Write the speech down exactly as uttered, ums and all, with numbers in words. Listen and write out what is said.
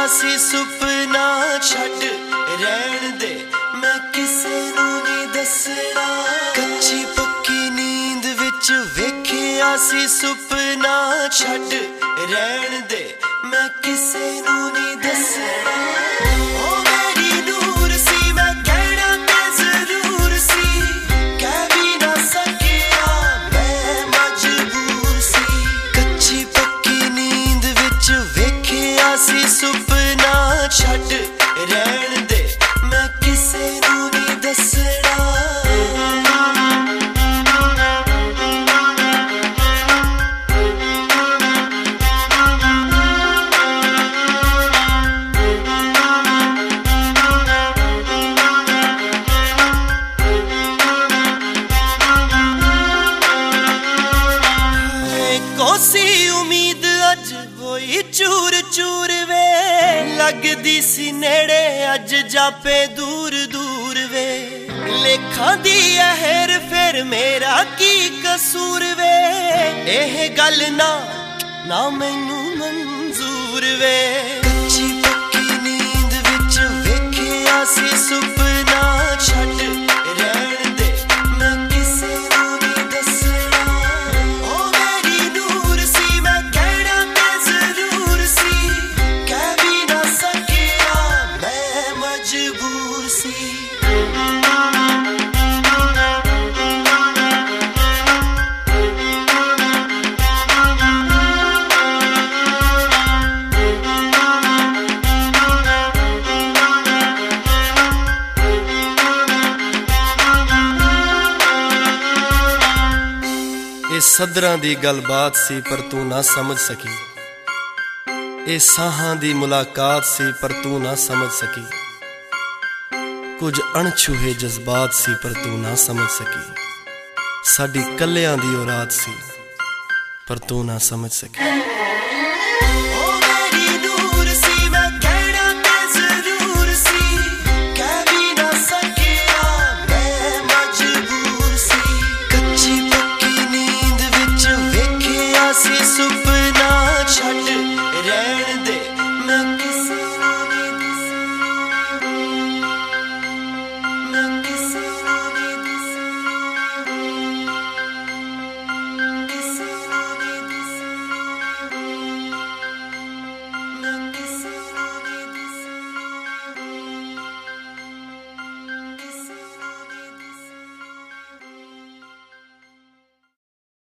सी सुपना छड़ रहन दे मैं किसे नू नहीं दसना कच्ची पक्की नींद विच वेखिया सी सुपना छड़ रहन दे मैं किसे नू नहीं दसना ओ मेरी नूर सी मैं कहना ते जरूर सी कह भी ना सकिया मैं मजबूर सी कच्ची पक्की नींद विच वेखिया सी सुपना छड़ रहन दे मैं किसे नू नहीं दसना कोसी उम्मीद अज होई चूर चूर वे लगदी सी नेड़े अज जापे दूर दूर वे लेखा दी हेर फेर मेरा की कसूर वे एह गल ना ना मैनू मंजूर वे कच्ची पक्की नींद विच वेखिया सी सुपना छड़ रहन दे मैं किसे नू नहीं दसना ओ मेरी नूर सी मैं कहना ते जरूर सी कह भी ना सकिया मैं मजबूर सी सदरां दी गलबात सी पर तू ना समझ सकी ए साहां दी मुलाकात सी पर तू ना समझ सकी कुछ अणछूहे जज्बात सी पर तू ना समझ सकी साडी कल्लियां दी औरात सी पर तू ना समझ सकी।